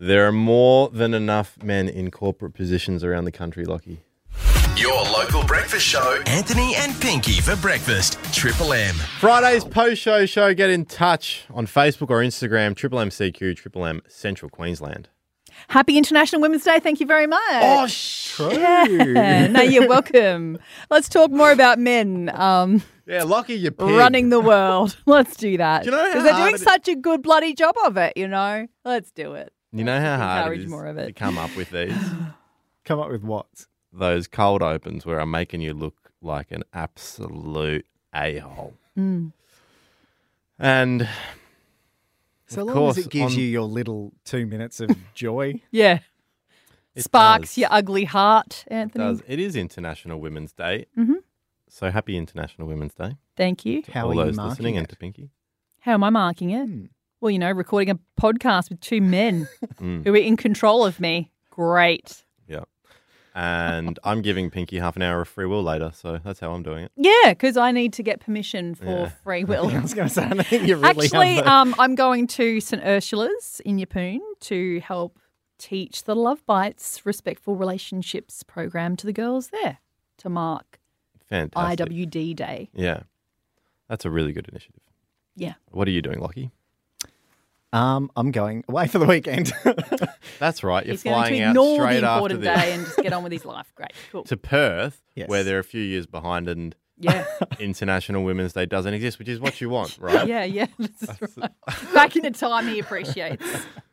There are more than enough men in corporate positions around the country, Lockie. Your local breakfast show. Anthony and Pinky for breakfast. Triple M. Friday's post-show show. Get in touch on Facebook or Instagram, Triple MCQ, Triple M Central Queensland. Happy International Women's Day. Thank you very much. Oh, true. Yeah. No, you're welcome. Let's talk more about men Yeah, Lockie, you pig. running the world. Let's do that. Do you know how Because they're hard doing it is? such a good bloody job of it, you know? Let's do it. You know how hard it encourage is more of it. to come up with these? Come up with what? Those cold opens where I'm making you look like an absolute a-hole. Mm. And So of long course, as it gives on- you your little 2 minutes of joy. Yeah. It Sparks does. your ugly heart, It Anthony. does. It is International Women's Day. Mhm. So happy International Women's Day. Thank you. How all are you those marking listening it? and to Pinky. How am I marking it? Hmm. Well, you know, recording a podcast with two men Mm. who are in control of me. Great. Yeah. And I'm giving Pinky half an hour of free will later, so that's how I'm doing it. Yeah, because I need to get permission for Yeah. free will. I was going to say, I think you really Actually, have the- I'm going to St Ursula's in Yeppoon to help teach the Love Bites Respectful Relationships program to the girls there to mark Fantastic. IWD Day. Yeah. That's a really good initiative. Yeah. What are you doing, Lockie? I'm going away for the weekend. That's right. You're He's going to flying out ignore straight the after important this day and just get on with his life. Great. Cool. to Perth, Yes. where they're a few years behind and Yeah. International Women's Day doesn't exist, which is what you want, right? Yeah, yeah. That's right. Back in a time he appreciates.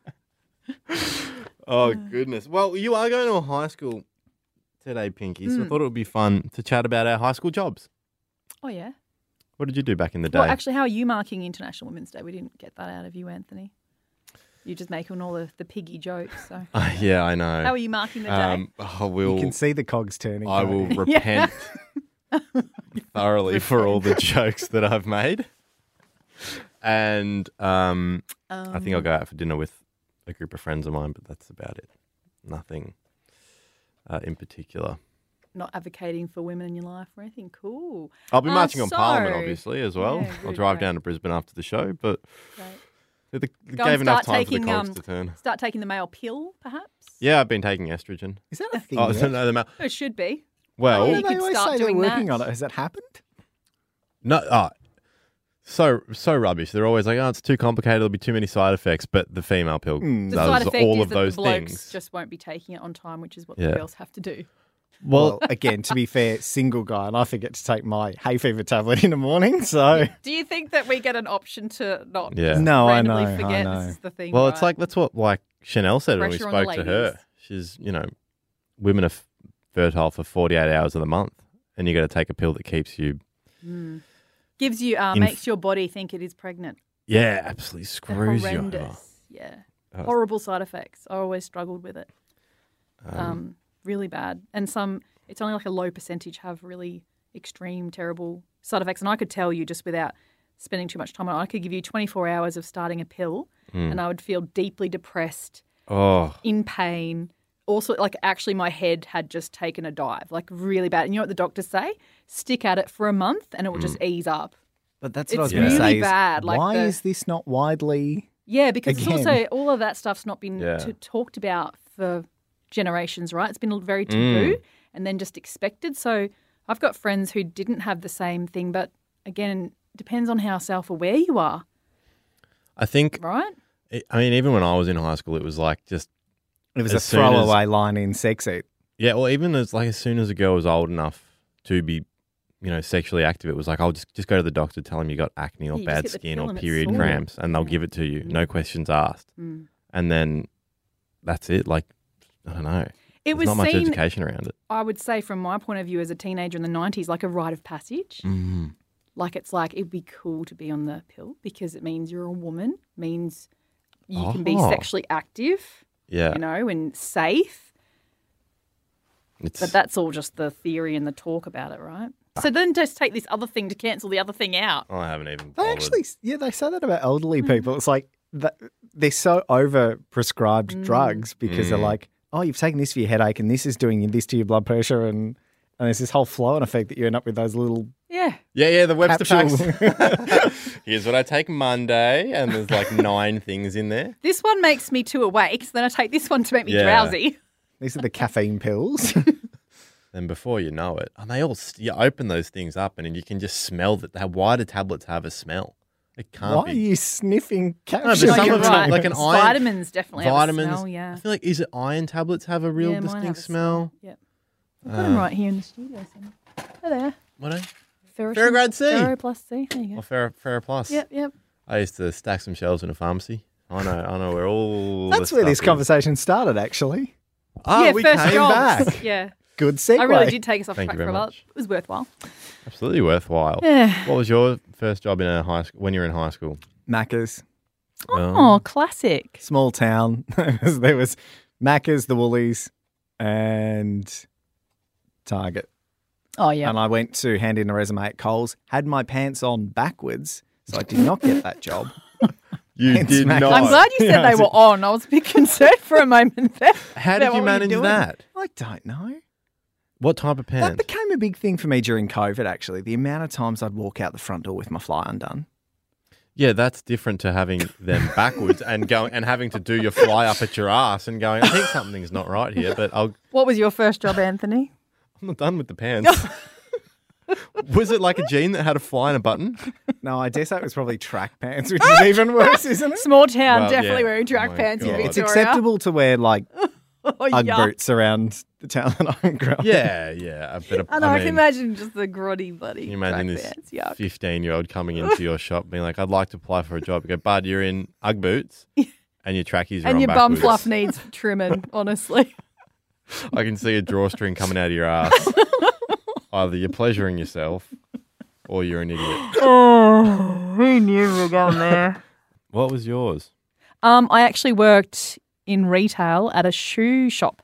Oh, goodness. Well, you are going to a high school today, Pinky, so I thought it would be fun to chat about our high school jobs. Oh, yeah. What did you do back in the day? Well, actually, how are you marking International Women's Day? We didn't get that out of you, Anthony. You're just making all the piggy jokes. So, Yeah, I know. how are you marking the day? I will. You can see the cogs turning. I can't will you? repent thoroughly for all the jokes that I've made, and I think I'll go out for dinner with a group of friends of mine, but that's about it. Nothing in particular. Not advocating for women in your life or anything. Cool. I'll be marching on so- Parliament, obviously, as well. Yeah, I'll really drive great. down to Brisbane after the show, but Great. it Go gave and enough start time for the taking, cogs to turn. Start taking the male pill, perhaps? Yeah, I've been taking estrogen. Is that a thing? Oh, yet? no, It should be. well, Yeah, Yeah, you they could always start say they're doing working that. on it. Has that happened? no, so rubbish. They're always like, oh, it's too complicated. There'll be too many side effects. But the female pill The does side effect all is of that those the blokes things. just won't be taking it on time, which is what Yeah. the girls have to do. Well, again, to be fair, single guy, and I forget to take my hay fever tablet in the morning. So Do you think that we get an option to not Yeah. no, I randomly know, forget? I know. This is the thing. Well, it's right? like that's what Chanel said when we Pressure on the spoke to her. ladies. She's, women are fertile for 48 hours of the month, and you got to take a pill that keeps you. gives you makes your body think it is pregnant. Yeah, absolutely They're screws you. horrendous. Yeah, Oh. horrible side effects. I always struggled with it. Really bad, and it's only like a low percentage have really extreme, terrible side effects. And I could tell you just without spending too much time on it, I could give you 24 hours of starting a pill, and I would feel deeply depressed, Oh, in pain. Also, like actually my head had just taken a dive, like really bad. And you know what the doctors say? Stick at it for a month and it will just ease up. but that's It's what I was going to really say. Is bad, like why the- is this not widely? Yeah, because it's Again. also all of that stuff's not been Yeah. talked about for generations, right? It's been very taboo and then just expected. So I've got friends who didn't have the same thing, but again, depends on how self-aware you are, I think. right? I mean, even when I was in high school, it was like just It was As a soon as- throwaway line in Sex Ed. yeah. Well, even as soon as a girl was old enough to be, sexually active, it was like, I'll just go to the doctor, tell him you got acne or Yeah, you just bad get the skin pill or and it's period sorted. cramps, and they'll give it to you, no questions asked. And then that's it. Like, I don't know. It There's was not much seen, education around it. I would say from my point of view as a teenager in the 90s, like a rite of passage. Like it's like it'd be cool to be on the pill because it means you're a woman, means you can be Oh. sexually active, Yeah. and safe. It's, But that's all just the theory and the talk about it, right? So then just take this other thing to cancel the other thing out. I haven't even They bothered. actually, they say that about elderly people. It's like they're so over prescribed drugs because they're like, oh, you've taken this for your headache and this is doing this to your blood pressure and there's this whole flow-on effect that you end up with those little Yeah. Yeah, the Webster Capsule. packs. Here's what I take Monday, and there's like 9 things in there. This one makes me too awake, so then I take this one to make me Yeah. drowsy. These are the caffeine pills. And before you know it, and you open those things up, and then you can just smell that. Why do tablets have a smell? It can't Why be. are you sniffing but capsules? some you're of them, right. like an iron. Vitamins definitely Vitamins. have a smell, yeah. I feel like, is it iron tablets have a real Yeah, mine distinct have a smell? Yep. I've got them right here in the studio somewhere. Oh, there. What? Ferrograde C. Ferro plus C. There you go. Or Ferro Plus. Yep. I used to stack some shelves in a pharmacy. I know where all. That's the where this stuff is. conversation started, actually. Oh, yeah, we first came jobs. back. Yeah. Good segue. I really did take us off Thank track you for very a while. much. It was worthwhile. Absolutely worthwhile. Yeah. What was your first job in a high school when you were in high school? Macca's. Oh, classic. Small town. There was Macca's, the Woolies, and Target. Oh, yeah. And I went to hand in a resume at Coles, had my pants on backwards, so I did not get that job. You Hence did Macca's. not. I'm glad you said Yeah, they were on. I was a bit concerned for a moment there. How did What you were manage doing? that? I don't know. What type of That pants? became a big thing for me during COVID, actually. The amount of times I'd walk out the front door with my fly undone. Yeah, that's different to having them backwards and going and having to do your fly up at your ass and going, I think something's not right here, but I'm What was your first job, Anthony? not done with the pants. Was it like a jean that had a fly and a button? No, I dare say it was probably track pants, which is even worse, isn't it? Small town, Well, definitely yeah. wearing track Oh my pants in God. Victoria. It's acceptable to wear like Oh, Ugg yuck. boots around the town that I'm growing. Yeah. A bit of, I know, I mean, can imagine just the grotty bloody Can you imagine track this pants. Yuck. 15-year-old coming into your shop being like, I'd like to apply for a job. You go, bud, you're in Ugg boots and your trackies are And on your bum backwards. fluff needs trimming, honestly. I can see a drawstring coming out of your ass. Either you're pleasuring yourself or you're an idiot. Oh, who knew we were going there? What was yours? I actually worked in retail at a shoe shop.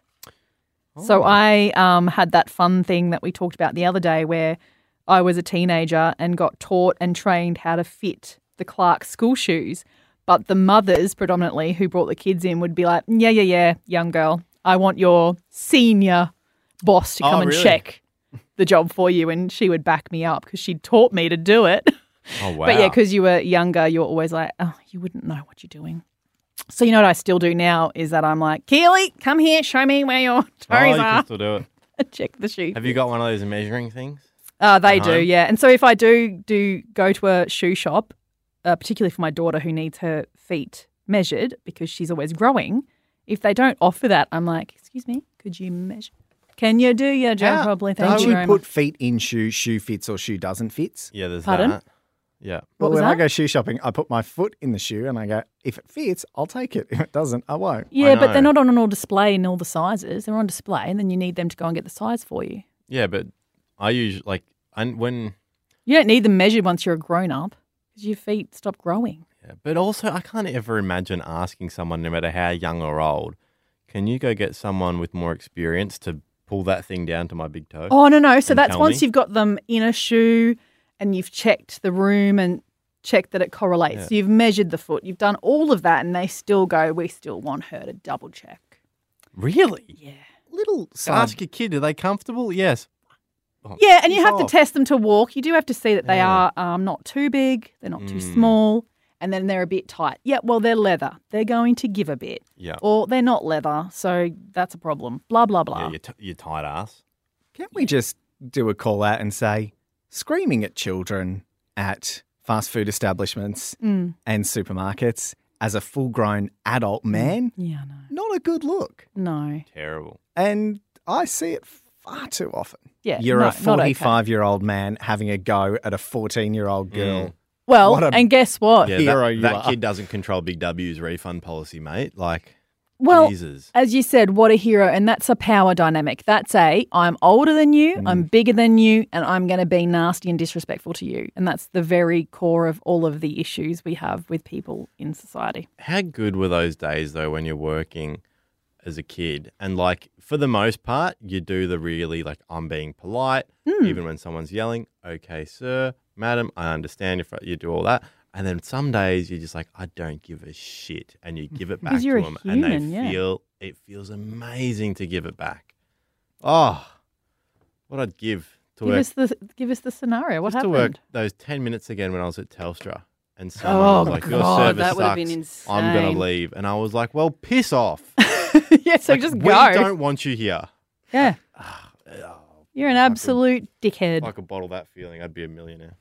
So I had that fun thing that we talked about the other day where I was a teenager and got taught and trained how to fit the Clark school shoes. But the mothers predominantly who brought the kids in would be like, yeah, young girl, I want your senior boss to come and really? check the job for you. And she would back me up because she'd taught me to do it. Oh, wow. But yeah, because you were younger, you were always like, oh, you wouldn't know what you're doing. So you know what I still do now is that I'm like, Keely, come here, show me where your toes you are. can still do it. Check the shoe. Have you got one of those measuring things? They at do, home? yeah. And so if I do go to a shoe shop, particularly for my daughter who needs her feet measured because she's always growing, if they don't offer that, I'm like, excuse me, could you measure? Can you do your job properly? Thank Don't you you very put much. feet in shoe fits or shoe doesn't fits? Yeah, there's Pardon? that. Yeah. What Well, was when I that? go shoe shopping, I put my foot in the shoe and I go, if it fits, I'll take it. If it doesn't, I won't. Yeah, but they're know. not on all display in all the sizes. They're on display and then you need them to go and get the size for you. Yeah, but I usually, when You don't need them measured once you're a grown up because your feet stop growing. Yeah, but also, I can't ever imagine asking someone, no matter how young or old, can you go get someone with more experience to pull that thing down to my big toe? Oh, no. So And that's tell once me? you've got them in a shoe and you've checked the room and checked that it correlates. Yeah. So you've measured the foot. You've done all of that and they still go, we still want her to double check. Really? Yeah. Little side. Ask your kid, are they comfortable? Yes. Oh, Yeah, and you piss have to off. test them to walk. You do have to see that they Yeah. are not too big, they're not too Mm. small, and then they're a bit tight. Yeah, well, they're leather. They're going to give a bit. Yeah. Or they're not leather, so that's a problem. Blah, blah, blah. Yeah, you tight ass. Can't we just do a call out and say, screaming at children at fast food establishments and supermarkets as a full-grown adult man, Yeah, no. not a good look. No. Terrible. And I see it far too often. Yeah, You're no, a not okay. 45-year-old man having a go at a 14-year-old girl. Well, What a and guess what? Yeah, Hero that, you that are. kid doesn't control Big W's refund policy, mate. Like, Well, Jesus. as you said, what a hero. And that's a power dynamic. That's I'm older than you, I'm bigger than you, and I'm going to be nasty and disrespectful to you. And that's the very core of all of the issues we have with people in society. How good were those days, though, when you're working as a kid? And, like, for the most part, you do the really, like, I'm being polite, even when someone's yelling, okay, sir, madam, I understand if you do all that. And then some days you're just like, I don't give a shit. And you give it back Because you're to a them. And human, they yeah. it feels amazing to give it back. Oh, what I'd give to work, Give us the scenario. What just to happened? work those 10 minutes again when I was at Telstra. And someone was like, your God, service that would have sucks. been I'm going insane. to leave. And I was like, well, piss off. Yeah, so Like, just we go. don't want you here. Yeah. You're an absolute dickhead. If I could bottle that feeling, I'd be a millionaire.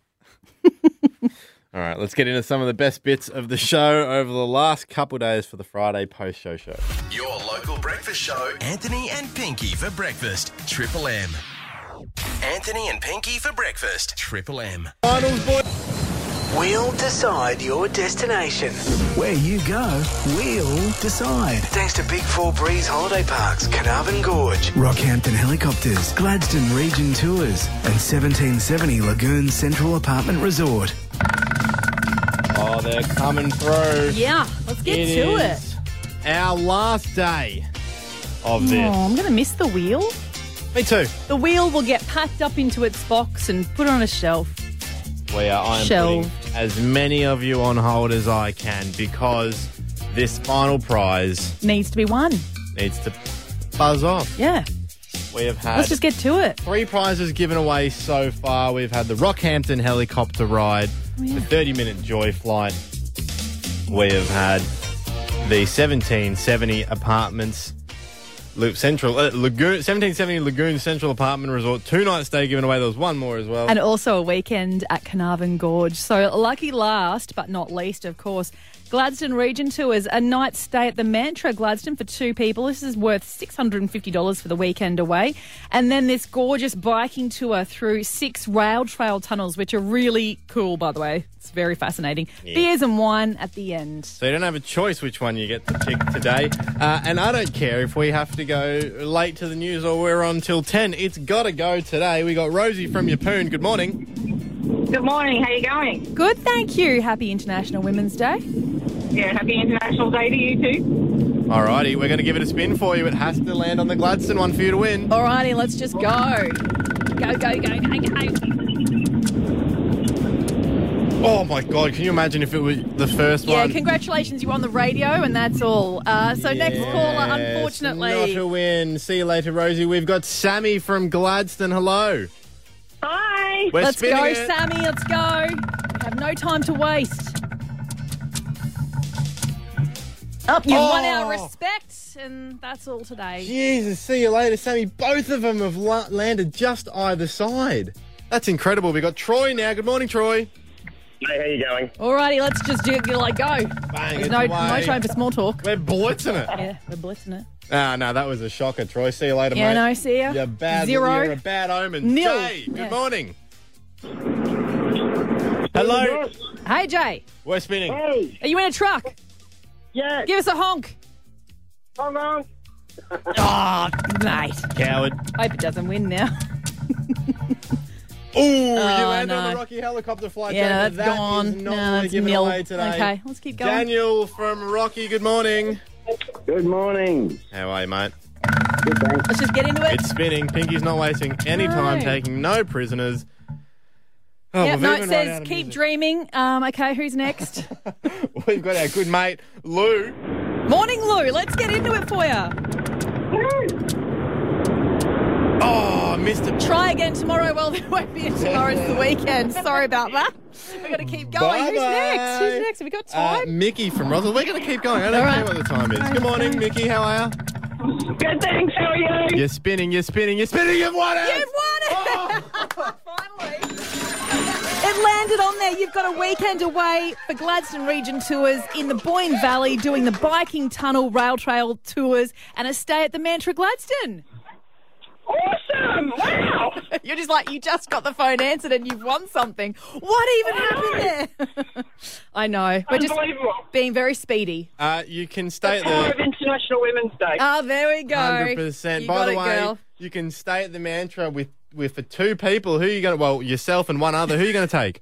All right, let's get into some of the best bits of the show over the last couple of days for the Friday post-show show. Your local breakfast show, Anthony and Pinky for breakfast. Triple M. Anthony and Pinky for breakfast. Triple M. Finals, boy. We'll decide your destination. Where you go, we'll decide. Thanks to Big 4 Breeze Holiday Parks, Carnarvon Gorge, Rockhampton Helicopters, Gladstone Region Tours, and 1770 Lagoon Central Apartment Resort. Oh, they're coming through. Yeah, let's get to it. is our last day of this. Oh, I'm going to miss the wheel. Me too. The wheel will get packed up into its box and put on a shelf. I am Shelved. putting as many of you on hold as I can because this final prize Needs to be won. needs to buzz off. Yeah. We have had Let's just get to it. 3 prizes given away so far. We've had the Rockhampton helicopter ride, the 30-minute Joy flight. We have had the 1770 apartments, Lagoon 1770 Lagoon Central Apartment Resort, 2-night stay given away. There was one more as well. And also a weekend at Carnarvon Gorge. So lucky last, but not least, of course, Gladstone Region Tours, a night stay at the Mantra Gladstone for 2 people. This is worth $650 for the weekend away. And then this gorgeous biking tour through 6 rail trail tunnels, which are really cool, by the way. It's very fascinating. Yeah. Beers and wine at the end. So you don't have a choice which one you get to pick today. And I don't care if we have to go late to the news or we're on till 10. It's got to go today. We got Rosie from Yeppoon. Good morning. Good morning. How you going? Good, thank you. Happy International Women's Day. Yeah, happy International Day to you too. All righty, we're going to give it a spin for you. It has to land on the Gladstone one for you to win. Alrighty, let's just go. Go, go, go, go, go. Oh my God, can you imagine if it was the first Yeah, one? congratulations, you're on the radio, and that's all. So next caller, Yes, unfortunately. not a win. See you later, Rosie. We've got Sammy from Gladstone. Hello. Hi. We're Let's spinning go, it. Sammy, let's go. We have no time to waste. You've won our respect, and that's all today. Jesus, see you later, Sammy. Both of them have landed just either side. That's incredible. We got Troy now. Good morning, Troy. Hey, how you going? Alrighty, let's just go. Bang, There's it's no away. time for small talk. We're blitzing it. Yeah, we're blitzing it. No, that was a shocker, Troy. See you later, Yeah, mate. no, see ya. You're bad. 0. You're a bad omen. Nil. Jay, good Yeah. morning. Hello. Hey, Jay, We're spinning. Hey, are you in a truck? yeah, Give us a honk. hold on. Oh, mate. Coward. Hope it doesn't win now. Ooh, you landed no. on the Rocky helicopter flight. Yeah, Jay, that's but gone. That is not No, really it's given nil. away today. Okay, let's keep going. Daniel from Rocky, good morning. Good morning. How are you, mate? Good, thanks. Let's just get into it. It's spinning. Pinky's not wasting any time, No. taking no prisoners. Oh, Yep, we've no, even it run out says of keep music. dreaming. Okay, who's next? We've got our good mate, Lou. Morning, Lou. Let's get into it for you. Oh, missed it. Try again tomorrow. Well, there won't be a tomorrow. It's the weekend. Sorry about that. We've got to keep going. Who's Bye-bye. next? Who's next? Have we got time? Mickey from Roswell. We're going to keep going. I don't All care right. what the time is. All right, Good morning, okay. Mickey. How are Good, thanks. How are you? you? You're spinning. You've won it. You've won it! Finally. It landed on there. You've got a weekend away for Gladstone Region Tours in the Boyne Valley, doing the biking tunnel rail trail tours and a stay at the Mantra Gladstone. Awesome. Wow. You're just like, you just got the phone answered and you've won something. What even happened there? I know. We're just Unbelievable. being very speedy. You can stay at Power the of International Women's Day. Ah, there we go. 100%. You By got the it, way, girl. you can stay at the Mantra with for 2 people. Who are you going to? Well, yourself and one other. Who are you going to take?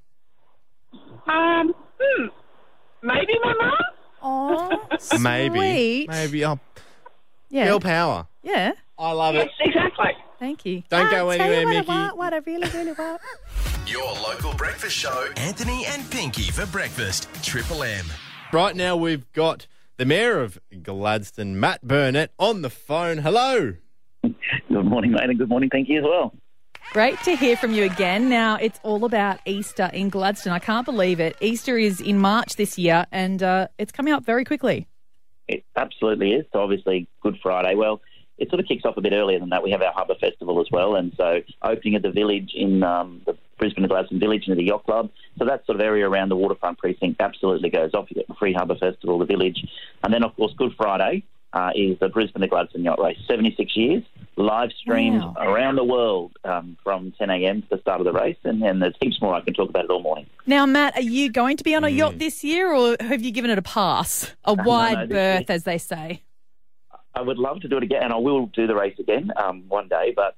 Maybe my mum? Oh, Maybe. sweet. Maybe. Oh, Yeah. girl power. Yeah. I love Yes, it. exactly. Thank you. Don't go I'll tell you anywhere, what I Mickey. want, what I really, really want. Your local breakfast show, Anthony and Pinky for breakfast. Triple M. Right now, we've got the Mayor of Gladstone, Matt Burnett, on the phone. Hello. Good morning, mate, and good morning, thank you as well. Great to hear from you again. Now, it's all about Easter in Gladstone. I can't believe it. Easter is in March this year, and it's coming up very quickly. It absolutely is. So obviously, Good Friday. Well, it sort of kicks off a bit earlier than that. We have our Harbour Festival as well, and so opening of the village in the Brisbane and Gladstone Village into the Yacht Club. So that sort of area around the waterfront precinct absolutely goes off. You get the free Harbour Festival, the village, and then, of course, Good Friday is the Brisbane to Gladstone Yacht Race. 76 years, live streamed around the world from 10 a.m. to the start of the race, and there's heaps more. I can talk about it all morning. Now, Matt, are you going to be on a yacht this year, or have you given it a pass? A wide berth, as they say. I would love to do it again, and I will do the race again one day, but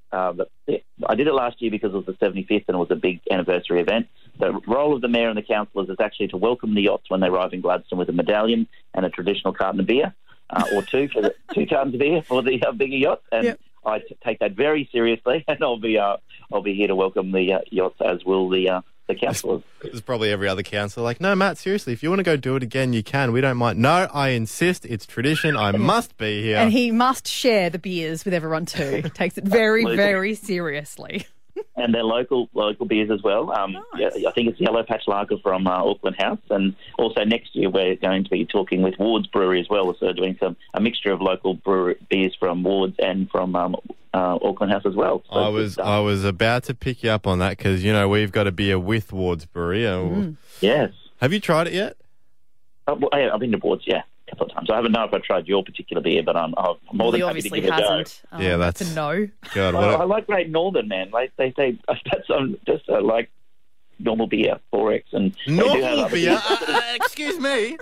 I did it last year because it was the 75th and it was a big anniversary event. The role of the mayor and the councillors is actually to welcome the yachts when they arrive in Gladstone with a medallion and a traditional carton of beer, or two cartons of beer for the bigger yachts, and I take that very seriously, and I'll be here to welcome the yachts, as will the councillors. There's probably every other councillor like, no, Matt, seriously, if you want to go do it again, you can. We don't mind. No, I insist. It's tradition. I must be here. And he must share the beers with everyone too. Takes it very, very seriously. And they're local beers as well. Nice. I think it's Yellow Patch Lager from Auckland House, and also next year we're going to be talking with Ward's Brewery as well, so doing a mixture of local beers from Ward's and from Auckland House as well. So I was about to pick you up on that because, we've got a beer with Ward's Brewery. Yes. Have you tried it yet? I've been to Ward's, a couple of times. I haven't know if I tried your particular beer, but I'm more than happy to give it a go. Yeah, that's a no. God, I like Great Northern, man. Like they say, that's just like normal beer, 4X, and normal beer. Excuse me.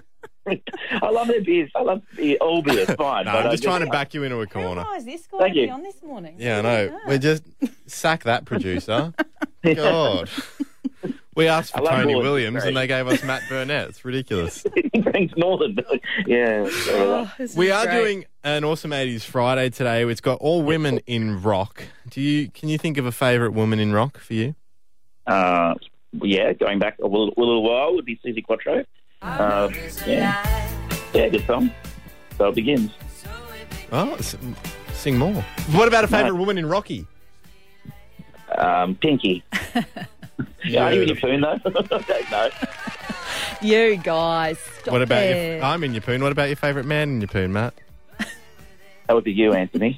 I love their beers. I love all beers. Fine. No, I'm just trying to back you into a corner. How is this guy to be on this morning? Yeah, I know. We just sack that producer. God. We asked for Tony Williams and they gave us Matt Burnett. It's ridiculous. He brings Northern. Yeah. We are doing an Awesome 80s Friday today. It's got all women in rock. Can you think of a favourite woman in rock for you? Going back a little while would be Susie Quattro. Good song. So it begins. Oh, sing more. What about a favourite woman in Rocky? Pinky. Are you in your poon, though? I don't know. You guys, stop What about I'm in your poon. What about your favourite man in your poon, Matt? That would be you, Anthony.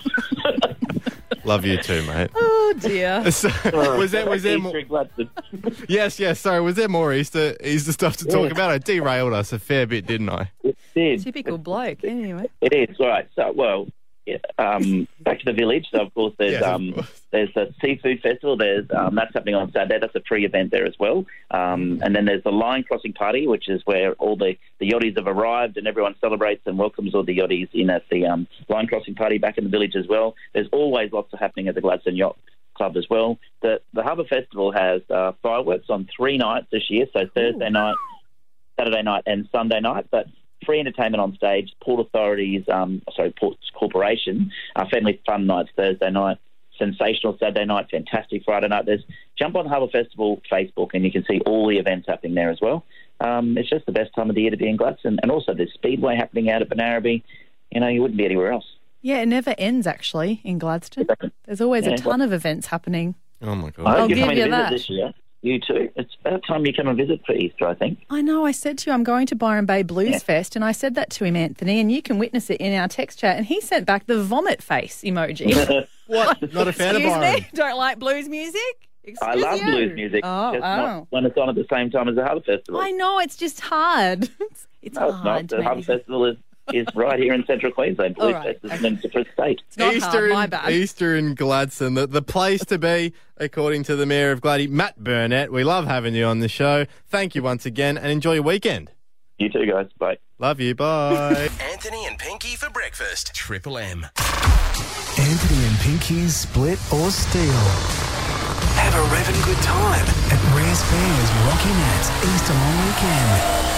Love you too, mate. Oh, dear. So, was there more? Yes. Sorry, was there more Easter stuff to talk about? I derailed us a fair bit, didn't I? It did. Typical bloke, anyway. It is. All right. So, back to the village. So, of course, there's a seafood festival. There's that's happening on Saturday. That's a free event there as well. And then there's the line crossing party, which is where all the yachties have arrived and everyone celebrates and welcomes all the yachties in at the line crossing party back in the village as well. There's always lots of happening at the Gladstone Yacht Club as well. The Harbour Festival has fireworks on 3 nights this year, so Thursday night, Saturday night and Sunday night, but free entertainment on stage, Ports Corporation, family fun nights Thursday night, sensational Saturday night, fantastic Friday night. Jump on the Harbour Festival Facebook and you can see all the events happening there as well. It's just the best time of the year to be in Gladstone. And also there's Speedway happening out at Benaraby. You wouldn't be anywhere else. Yeah, it never ends actually in Gladstone. There's always a ton of events happening. Oh my God. I'll give you that. This year. You too. It's about time you come and visit for Easter, I think. I know. I said to you, I'm going to Byron Bay Blues Fest, and I said that to him, Anthony, and you can witness it in our text chat, and he sent back the vomit face emoji. What? Not a fan of Byron? Excuse me? Don't like blues music? I love blues music. Just not when it's on at the same time as the Harbour Festival. I know. It's just hard. It's hard. It's not. The Harbour Festival is right here in Central Queensland. Blues Fest is in a different state. It's not hard, my bad. Easter in Gladstone, the place to be, according to the Mayor of Gladdy, Matt Burnett. We love having you on the show. Thank you once again, and enjoy your weekend. You too, guys. Bye. Love you. Bye. Anthony and Pinky for breakfast. Triple M. Anthony and Pinky's Split or Steal. Have a revving good time at Rare Spares Rocky Nats Easter long weekend.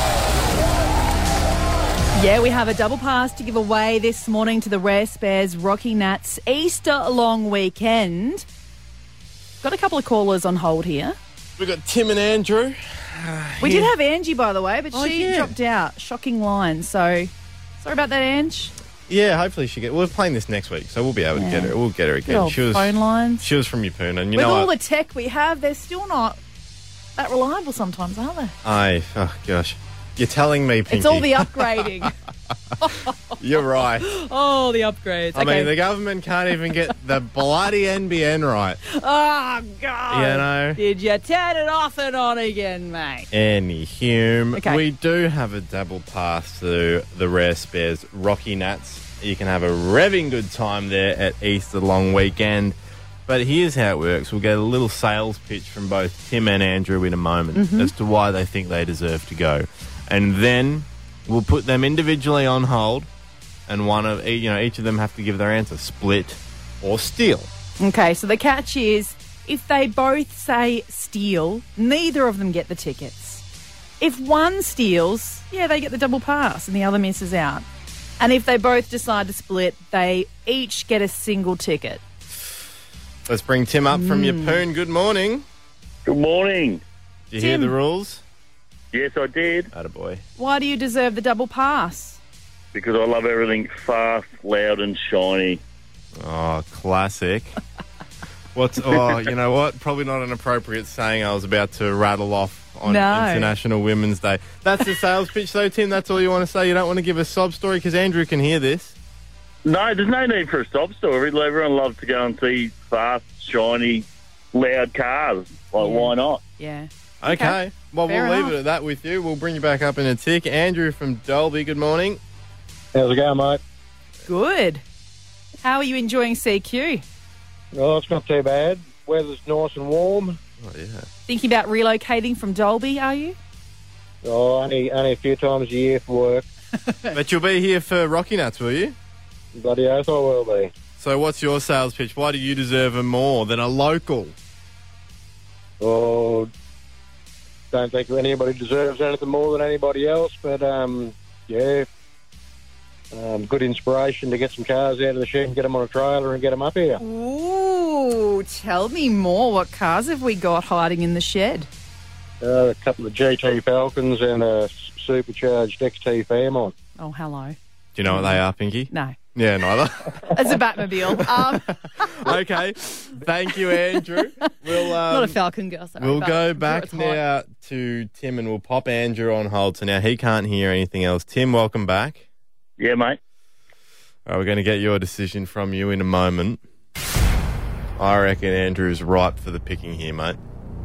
Yeah, we have a double pass to give away this morning to the Rare Spares Rocky Nats Easter long weekend. Got a couple of callers on hold here. We've got Tim and Andrew. We did have Angie, by the way, but she dropped out. Shocking line. So, sorry about that, Ange. Yeah, hopefully she get. We're playing this next week, so we'll be able to get her. We'll get her Good again. old phone lines. She was from Yeppoon, and you With know all what? the tech we have, they're still not that reliable sometimes, are they? Oh gosh, you're telling me, Pinky. It's all the upgrading. You're right. Oh, the upgrades. I mean, the government can't even get the bloody NBN right. Oh, God. You know? Did you turn it off and on again, mate? Anyhum, Okay. we do have a double pass to the Rare Spares Rocky Nats. You can have a revving good time there at Easter long weekend. But here's how it works. We'll get a little sales pitch from both Tim and Andrew in a moment as to why they think they deserve to go. And then we'll put them individually on hold, and each of them have to give their answer, split or steal. Okay, so the catch is if they both say steal, neither of them get the tickets. If one steals, they get the double pass and the other misses out. And if they both decide to split, they each get a single ticket. Let's bring Tim up from Yeppoon. Good morning. Good morning. Did you hear the rules? Yes, I did, Attaboy. Why do you deserve the double pass? because I love everything fast, loud and shiny. Oh, classic. You know what? Probably not an appropriate saying I was about to rattle off on International Women's Day. That's the sales pitch though, Tim. That's all you want to say? You don't want to give a sob story because Andrew can hear this? No, there's no need for a sob story. Everyone loves to go and see fast, shiny, loud cars. Why not? Yeah. Okay. Well, Fair we'll enough. leave it at that with you. We'll bring you back up in a tick. Andrew from Dolby, good morning. How's it going, mate? Good. How are you enjoying CQ? Oh, it's not too bad. Weather's nice and warm. Oh, yeah. Thinking about relocating from Dolby, are you? Oh, only a few times a year for work. But you'll be here for Rocky Nuts, will you? Bloody oath I will be. So what's your sales pitch? Why do you deserve it more than a local? Oh, don't think anybody deserves anything more than anybody else, but, good inspiration to get some cars out of the shed and get them on a trailer and get them up here. Ooh, tell me more. What cars have we got hiding in the shed? A couple of GT Falcons and a supercharged XT Fairmont. Oh, hello. Do you know what they are, Pinky? No. Yeah, neither. It's a Batmobile. Okay. Thank you, Andrew. Not a Falcon girl, sorry. We'll but go I'm sure back it's hot. now to Tim and we'll pop Andrew on hold. So now he can't hear anything else. Tim, welcome back. Yeah, mate. All right, we're going to get your decision from you in a moment. I reckon Andrew's ripe for the picking here, mate.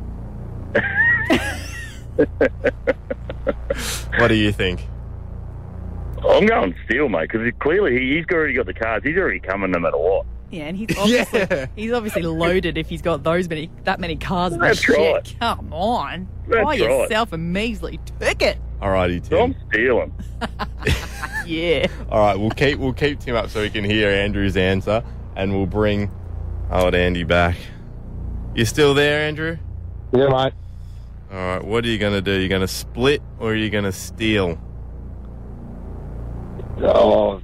What do you think? I'm going steel, mate, because clearly he's already got the cars. He's already coming no matter what. Yeah, and he's obviously loaded if he's got that many cars in the That's shed. right. Come on. That's Buy right. yourself a measly ticket. All righty, So I'm Tim. stealing. Yeah. All right, we'll keep Tim up so he can hear Andrew's answer, and we'll bring old Andy back. You still there, Andrew? Yeah, mate. All right, what are you going to do? You going to split or are you going to steal? Oh,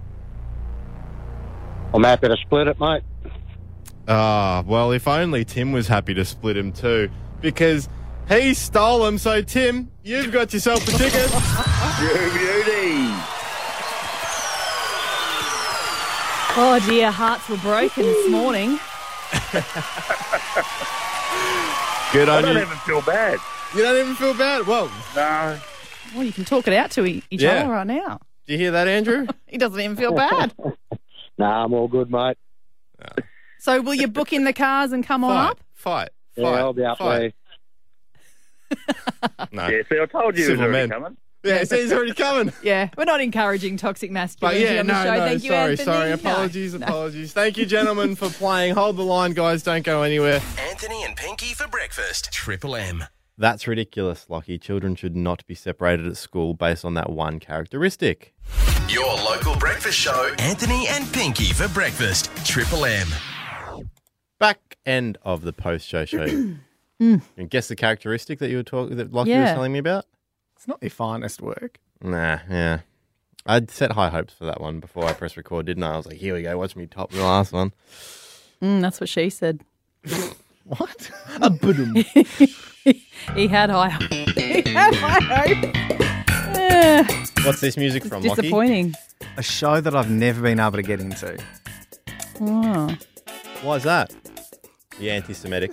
I'm happy to split it, mate. Ah, well, if only Tim was happy to split him too, because he stole them. So, Tim, you've got yourself a ticket. Beauty. Oh, dear. Hearts were broken this morning. Good I on don't you. even feel bad. You don't even feel bad? Well, No. Well, you can talk it out to each Yeah. other right now. do you hear that, Andrew? He doesn't even feel bad. Nah, I'm all good, mate. So will you book in the cars and come on up? Fight. Yeah, I'll be up there. No. Yeah, see, I told you he was Civil already men. coming. Yeah, see, he's already coming. Yeah, we're not encouraging toxic But masculinity yeah, on the show. Thank you, Anthony. sorry. No. Apologies. Thank you, gentlemen, for playing. Hold the line, guys. Don't go anywhere. Anthony and Pinky for breakfast. Triple M. That's ridiculous, Lockie. Children should not be separated at school based on that one characteristic. Your local breakfast show. Anthony and Pinky for breakfast. Triple M. Back end of the post-show show. And guess the characteristic that Lockie was Yeah. telling me about? It's not your finest work. Nah, yeah. I'd set high hopes for that one before I pressed record, didn't I? I was like, here we go, watch me top the last one. That's what she said. What? He had high hope. He had high hope. What's this music from, Lockie? Disappointing. A show that I've never been able to get into. Oh. Why is that? The anti-Semitic.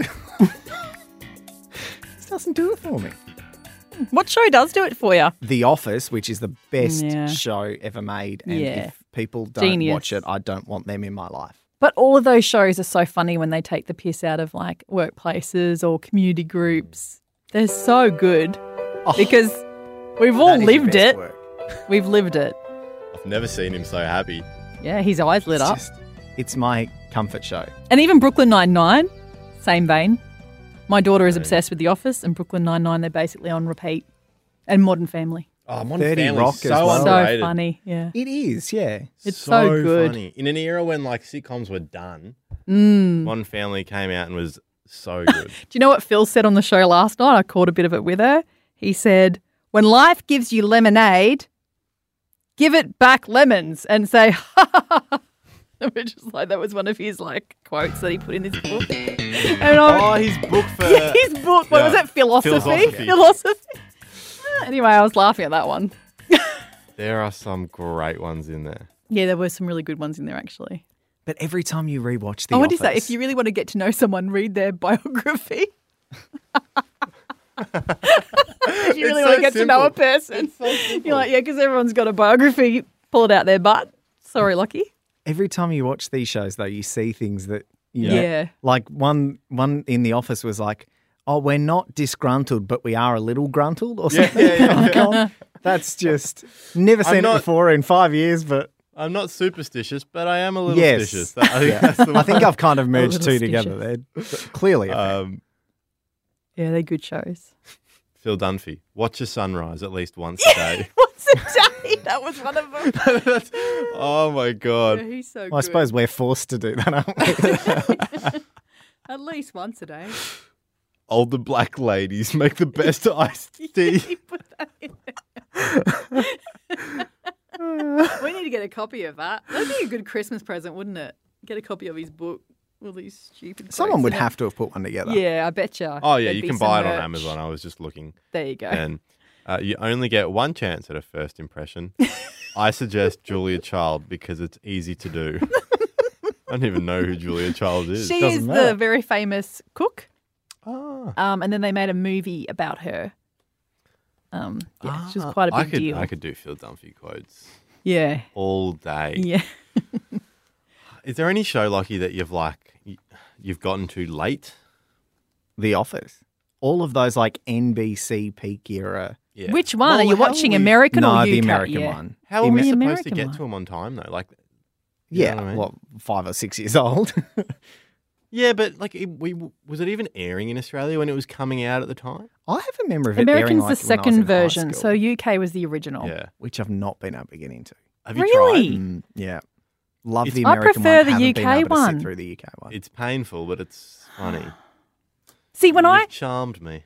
This doesn't do it for me. What show does do it for you? The Office, which is the best Yeah. show ever made. And Yeah. if people don't Genius. watch it, I don't want them in my life. But all of those shows are so funny when they take the piss out of like workplaces or community groups. They're so good because we've all That is your lived best it. work. We've lived it. I've never seen him so happy. Yeah, his eyes lit up. It's my comfort show. And even Brooklyn Nine-Nine, same vein. My daughter is obsessed with The Office and Brooklyn Nine-Nine, they're basically on repeat. And Modern Family. Oh, Modern 30 Family's Rock so as well. underrated. So funny, yeah. It is, yeah. It's so good. funny. In an era when like sitcoms were done, Mm. Modern Family came out and was so good. Do you know what Phil said on the show last night? I caught a bit of it with her. He said, when life gives you lemonade, give it back lemons and say, ha ha ha ha. Which is like, that was one of his like quotes that he put in his book. And Oh, his book for... his book, what was Yeah. it? Philosophy. Anyway, I was laughing at that one. There are some great ones in there. Yeah, there were some really good ones in there actually. But every time you rewatch The I Office... want to say, if you really want to get to know someone, read their biography. If you really It's want so to get to know a simple. person. You're like, yeah, because everyone's got a biography. Pull it out their butt. Sorry, Lockie. Every time you watch these shows, though, you see things that... You know, Yeah. Like one in The Office was like, oh, we're not disgruntled, but we are a little gruntled or Yeah, something. yeah, yeah. That's just... Never I'm seen it not- before in 5 years, but... I'm not superstitious, but I am a little Yes. stitious. I think Yeah. that's the I think one. I've kind of merged little two together there. Clearly. Yeah, they're good shows. Phil Dunphy, watch a sunrise at least once a day. What's a day? That was one of them. Oh my God. Yeah, he's so Well, I good. suppose we're forced to do that, aren't we? At least once a day. Older black ladies make the best iced tea. He put that in there. We need to get a copy of that. That'd be a good Christmas present, wouldn't it? Get a copy of his book. All these stupid Someone quotes would in have to have put one together. it. Yeah, I betcha. Oh yeah, There'd you be can some buy it on merch. Amazon. I was just looking. There you go. And you only get one chance at a first impression. I suggest Julia Child because it's easy to do. I don't even know who Julia Child is. She Doesn't is matter. the very famous cook. Ah. And then they made a movie about her. Yeah, she was quite a big deal. I could do Phil Dunphy quotes Yeah. all day. Yeah. Is there any show, Lockie, that you've gotten to late? The Office. All of those like NBC peak era. Yeah. Which one? Well, are you how watching we- American no, or UK? the American Yeah. one. How The are we The supposed to American get one. to them on time though? Like, you Yeah, know what I mean? what, 5 or 6 years old? Yeah, but like, was it even airing in Australia when it was coming out at the time? I have a memory of it airing American's like the when I was second in high version, school, so UK was the original. Yeah. which I've not been able to get into. Have you Really? tried? Yeah. Love It's- the I American prefer one. the haven't been UK able to sit one. through the UK one. It's painful, but it's funny. See, when You've charmed me.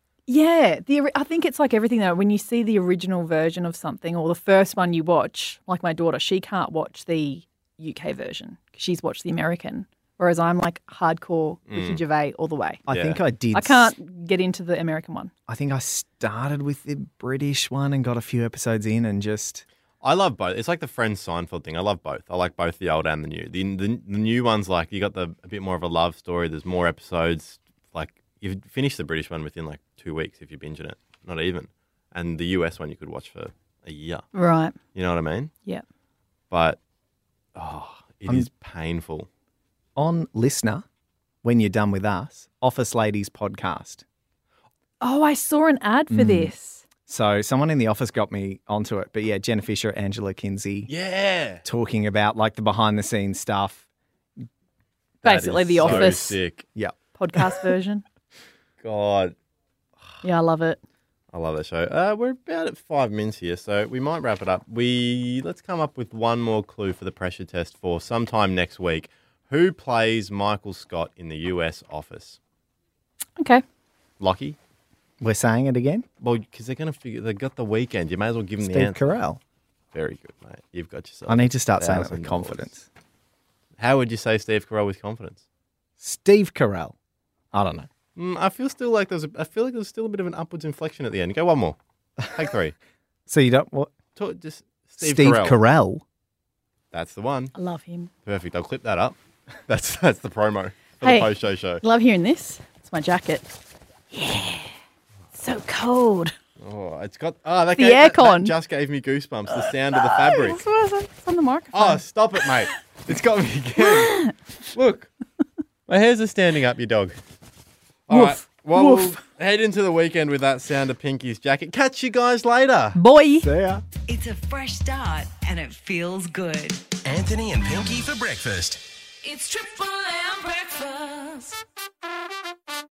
I think it's like everything though. When you see the original version of something or the first one you watch, like my daughter, she can't watch the UK version. She's watched the American, whereas I'm like hardcore Ricky Gervais all the way. I Yeah. think I did. I can't get into the American one. I think I started with the British one and got a few episodes in and just... I love both. It's like the Friends Seinfeld thing. I love both. I like both the old and the new. The new one's like you got a bit more of a love story. There's more episodes. Like you've finished the British one within like 2 weeks if you're binging it. Not even. And the US one you could watch for a year. Right. You know what I mean? Yeah. But it is painful. On Listener, when you're done with us, Office Ladies podcast. Oh, I saw an ad for this. So someone in the office got me onto it. But yeah, Jenna Fisher, Angela Kinsey Yeah. talking about like the behind the scenes stuff. Basically, The so Office sick. Yeah. podcast version. God. Yeah, I love it. I love that show. We're about at 5 minutes here, so we might wrap it up. Let's come up with one more clue for the pressure test for sometime next week. Who plays Michael Scott in the US Office? Okay. Lockie? We're saying it again? Well, because they're going to figure, they've got the weekend. You may as well give them the Steve answer. Carell. Very good, mate. You've got yourself. I need to start saying it with $1,000. confidence. How would you say Steve Carell with confidence? Steve Carell. I don't know. I feel like there's still a bit of an upwards inflection at the end. Go one more. Take 3. So you don't what? Just Steve Carell. That's the one. I love him. Perfect. I'll clip that up. That's the promo for Hey, the post-show show. Love hearing this. It's my jacket. Yeah. So cold. Oh, it's got that aircon. just gave me goosebumps. The sound of the fabric. It's on the microphone. Oh, stop it, mate! It's got me again. Look, my hairs are standing up. You dog. All right. Well, we'll head into the weekend with that sound of Pinky's jacket. Catch you guys later. Boy. See ya. It's a fresh start and it feels good. Anthony and Pinky for breakfast. It's Triple M breakfast.